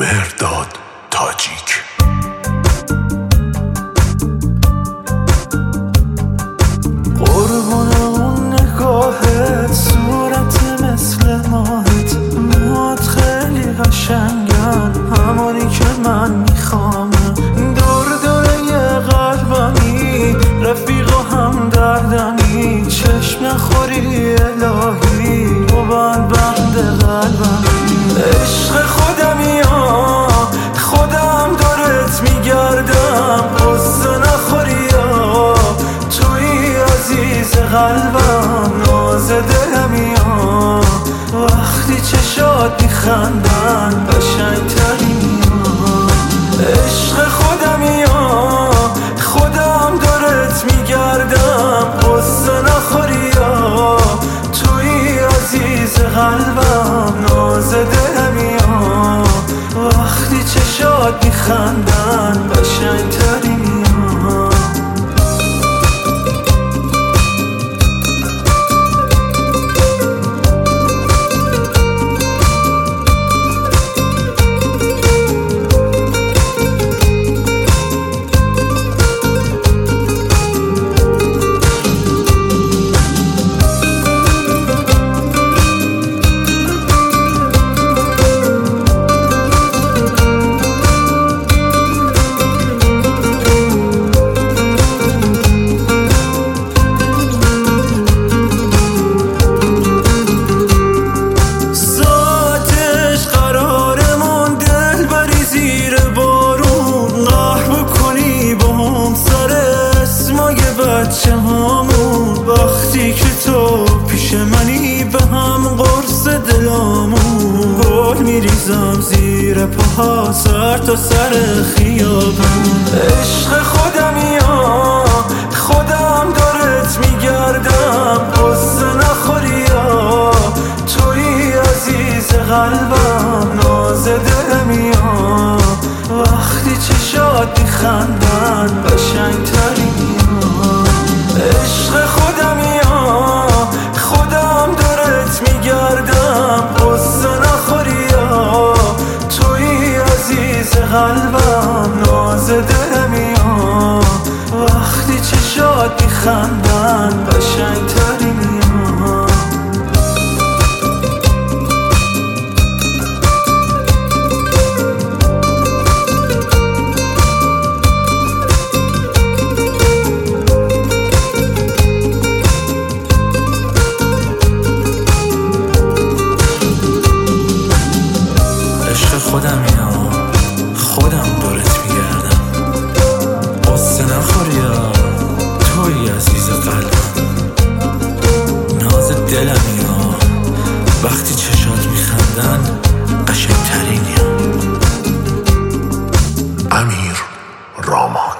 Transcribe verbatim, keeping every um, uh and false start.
مهرداد تاجیک. قربون اون نگاهت، صورت مثل ماهت، موهات خیلی قشنگن، همونی که من میخوام. دور دوره قلبمی، رفیق و هم دردمی، چشم نخوری الهی، تو بند بند قلبمی. عشق خودمی ها، خودم دورت میگردم، قصه نخوری ها، توی عزیز قلبم، ناز دلمی ها، وقتی چشات میخندن قشنگترین ها. عشق خودمی ها، خودم دورت میگردم، قصه نخوری ها، توی عزیز قلبم، ناز دلمی ها، وقتی چشات میخندن قشنگترین ها. وقتی که تو پیش منی به هم قرص دلامون، گل میریزم زیر پاها سر تا سر خیابون. عشق خودمی ها، خودم دورت میگردم، قصه نخوری ها، توی عزیز قلبم، ناز دلمی ها، وقتی چشات میخندن قشنگترین ها. عشق خودمی ها، خودم دورت میگردم، قصه نخوری ها، توی عزیز قلبم، ناز دلمی ها، وقتی چشات میخندن قشنگترین ها. خودمی ها، خودم دورت میگردم، قصه نخوری ها، توی عزیز قلبم، ناز دلمی ها، وقتی چشات میخندن قشنگترینی ها. امیر رامان.